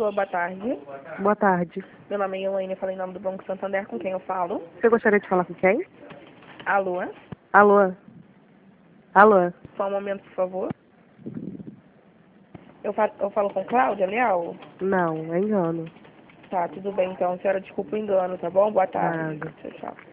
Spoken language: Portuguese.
Alô, boa tarde. Boa tarde. Meu nome é Elaine, eu falei em nome do Banco Santander, com quem eu falo? Você gostaria de falar com quem? Alô? Alô? Alô? Só um momento, por favor. Eu falo com Cláudia Leal? Não, é engano. Tá, tudo bem então. Senhora, desculpa o engano, tá bom? Boa tarde. Nada. Tchau, tchau.